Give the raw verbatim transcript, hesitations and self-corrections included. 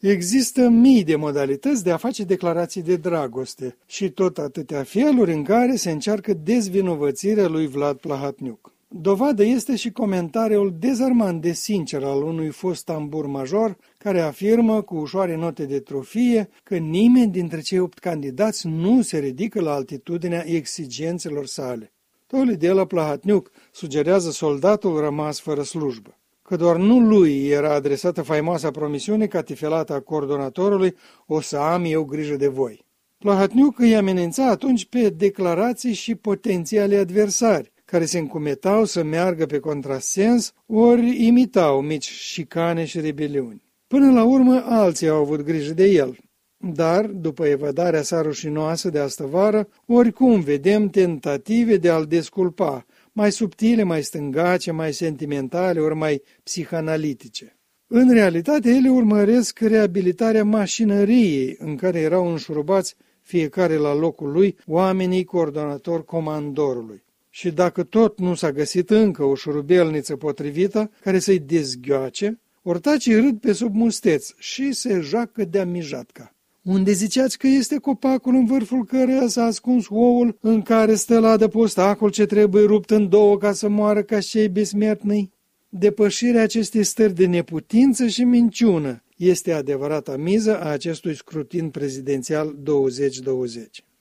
Există mii de modalități de a face declarații de dragoste și tot atâtea feluri în care se încearcă dezvinovățirea lui Vlad Plahatniuc. Dovadă este și comentariul dezarmant de sincer al unui fost tambur major, care afirmă cu ușoare note de trofie că nimeni dintre cei opt candidați nu se ridică la altitudinea exigențelor sale. Tocmai de la Plahatniuc sugerează soldatul rămas fără slujbă, că doar nu lui era adresată faimoasa promisiune catifelată a coordonatorului: o să am eu grijă de voi. Plahatniuc îi amenința atunci pe declarații și potențiale adversari, care se încumetau să meargă pe contrasens, ori imitau mici șicane și rebeliuni. Până la urmă, alții au avut grijă de el. Dar, după evadarea sa rușinoasă de astăvară, oricum vedem tentative de a-l desculpa, mai subtile, mai stângace, mai sentimentale, ori mai psihanalitice. În realitate, ele urmăresc reabilitarea mașinăriei în care erau înșurubați fiecare la locul lui oamenii coordonator comandorului. Și dacă tot nu s-a găsit încă o șurubelniță potrivită care să-i dezghioace, ortacii râd pe sub musteț și se joacă de-a mijatca. Unde ziceați că este copacul în vârful căruia s-a ascuns oul în care stă la adăpost acul ce trebuie rupt în două ca să moară ca cei besmertnii? Depășirea acestei stări de neputință și minciună este adevărata miză a acestui scrutin prezidențial douăzeci douăzeci.